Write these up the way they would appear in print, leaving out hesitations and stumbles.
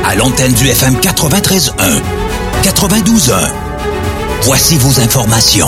à l'antenne du FM 93.1, 92.1. Voici vos informations.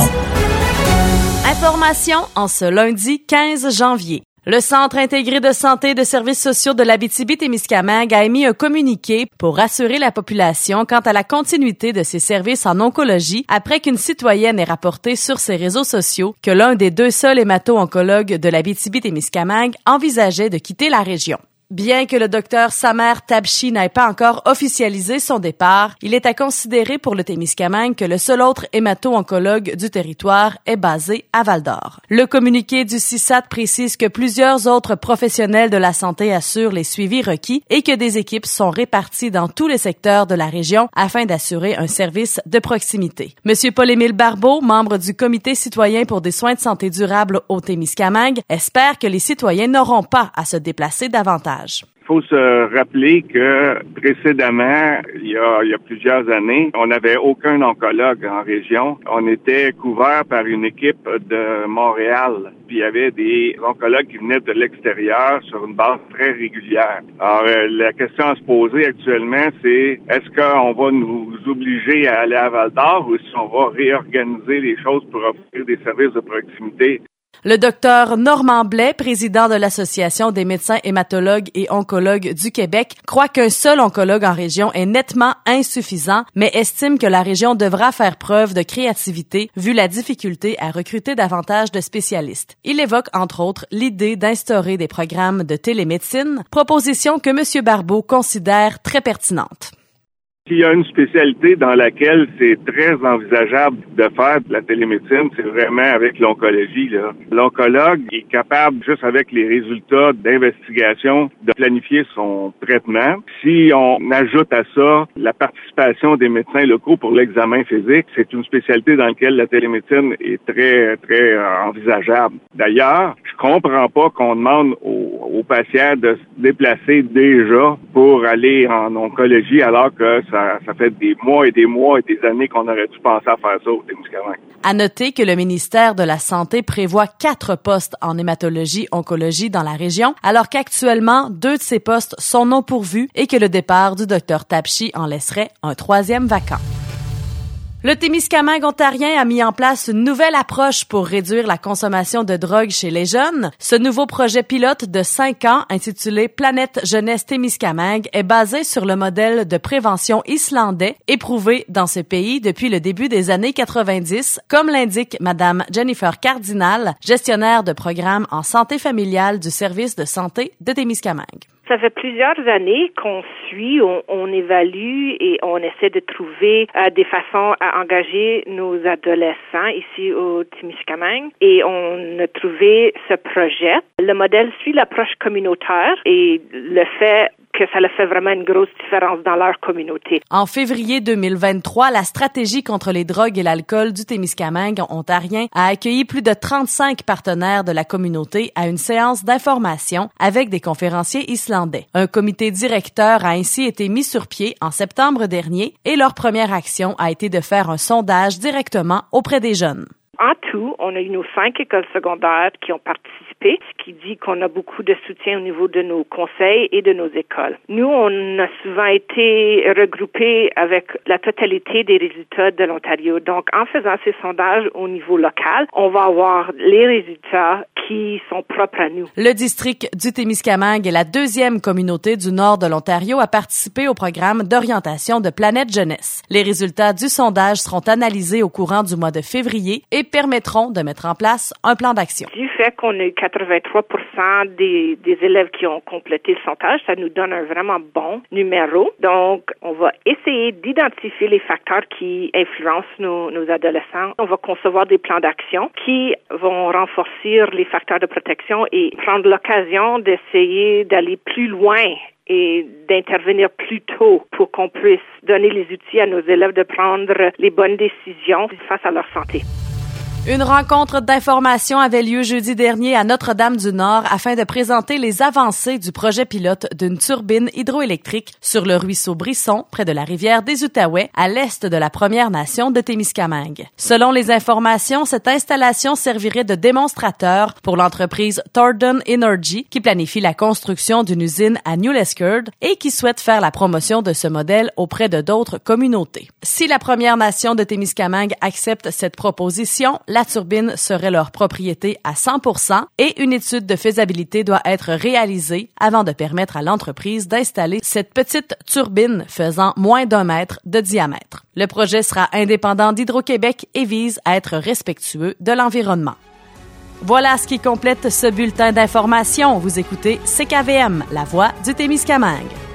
Informations en ce lundi 15 janvier. Le Centre intégré de santé et de services sociaux de l'Abitibi-Témiscamingue a émis un communiqué pour rassurer la population quant à la continuité de ses services en oncologie après qu'une citoyenne ait rapporté sur ses réseaux sociaux que l'un des 2 seuls hémato-oncologues de l'Abitibi-Témiscamingue envisageait de quitter la région. Bien que le docteur Samer Tabchi n'ait pas encore officialisé son départ, il est à considérer pour le Témiscamingue que le seul autre hémato-oncologue du territoire est basé à Val-d'Or. Le communiqué du CISAT précise que plusieurs autres professionnels de la santé assurent les suivis requis et que des équipes sont réparties dans tous les secteurs de la région afin d'assurer un service de proximité. Monsieur Paul-Émile Barbeau, membre du Comité citoyen pour des soins de santé durables au Témiscamingue, espère que les citoyens n'auront pas à se déplacer davantage. Il faut se rappeler que précédemment, il y a plusieurs années, on n'avait aucun oncologue en région. On était couvert par une équipe de Montréal. Puis il y avait des oncologues qui venaient de l'extérieur sur une base très régulière. Alors, la question à se poser actuellement, c'est est-ce qu'on va nous obliger à aller à Val-d'Or ou si on va réorganiser les choses pour offrir des services de proximité? Le docteur Normand Blais, président de l'Association des médecins hématologues et oncologues du Québec, croit qu'un seul oncologue en région est nettement insuffisant, mais estime que la région devra faire preuve de créativité vu la difficulté à recruter davantage de spécialistes. Il évoque, entre autres, l'idée d'instaurer des programmes de télémédecine, proposition que M. Barbeau considère très pertinente. S'il y a une spécialité dans laquelle c'est très envisageable de faire de la télémédecine, c'est vraiment avec l'oncologie, là. L'oncologue est capable, juste avec les résultats d'investigation, de planifier son traitement. Si on ajoute à ça la participation des médecins locaux pour l'examen physique, c'est une spécialité dans laquelle la télémédecine est très, très envisageable. D'ailleurs, je comprends pas qu'on demande aux patients de se déplacer déjà pour aller en oncologie alors que ça fait des mois et des années qu'on aurait dû penser à faire ça au Témiscamingue. À noter que le ministère de la Santé prévoit 4 postes en hématologie-oncologie dans la région, alors qu'actuellement, 2 de ces postes sont non pourvus et que le départ du Dr Tabchi en laisserait un 3e vacant. Le Témiscamingue ontarien a mis en place une nouvelle approche pour réduire la consommation de drogue chez les jeunes. Ce nouveau projet pilote de 5 ans, intitulé Planète Jeunesse Témiscamingue, est basé sur le modèle de prévention islandais éprouvé dans ce pays depuis le début des années 90, comme l'indique Madame Jennifer Cardinal, gestionnaire de programme en santé familiale du service de santé de Témiscamingue. Ça fait plusieurs années qu'on suit, on évalue et on essaie de trouver des façons à engager nos adolescents ici au Témiscamingue et on a trouvé ce projet. Le modèle suit l'approche communautaire et le fait que ça le fait vraiment une grosse différence dans leur communauté. En février 2023, la stratégie contre les drogues et l'alcool du Témiscamingue ontarien a accueilli plus de 35 partenaires de la communauté à une séance d'information avec des conférenciers islandais. Un comité directeur a ainsi été mis sur pied en septembre dernier et leur première action a été de faire un sondage directement auprès des jeunes. En tout, on a eu nos 5 écoles secondaires qui ont participé, ce qui dit qu'on a beaucoup de soutien au niveau de nos conseils et de nos écoles. Nous, on a souvent été regroupés avec la totalité des résultats de l'Ontario. Donc, en faisant ces sondages au niveau local, on va avoir les résultats qui sont propres à nous. Le district du Témiscamingue est la 2e communauté du nord de l'Ontario à participer au programme d'orientation de Planète Jeunesse. Les résultats du sondage seront analysés au courant du mois de février et permettront de mettre en place un plan d'action. Du fait qu'on a eu 83% des élèves qui ont complété le sondage, ça nous donne un vraiment bon numéro. Donc, on va essayer d'identifier les facteurs qui influencent nos adolescents. On va concevoir des plans d'action qui vont renforcer les facteurs de protection et prendre l'occasion d'essayer d'aller plus loin et d'intervenir plus tôt pour qu'on puisse donner les outils à nos élèves de prendre les bonnes décisions face à leur santé. Une rencontre d'information avait lieu jeudi dernier à Notre-Dame-du-Nord afin de présenter les avancées du projet pilote d'une turbine hydroélectrique sur le ruisseau Brisson, près de la rivière des Outaouais, à l'est de la Première Nation de Témiscamingue. Selon les informations, cette installation servirait de démonstrateur pour l'entreprise Thornton Energy, qui planifie la construction d'une usine à New Lescard et qui souhaite faire la promotion de ce modèle auprès de d'autres communautés. Si la Première Nation de Témiscamingue accepte cette proposition, la turbine serait leur propriété à 100% et une étude de faisabilité doit être réalisée avant de permettre à l'entreprise d'installer cette petite turbine faisant moins d'1 mètre de diamètre. Le projet sera indépendant d'Hydro-Québec et vise à être respectueux de l'environnement. Voilà ce qui complète ce bulletin d'information. Vous écoutez CKVM, la voix du Témiscamingue.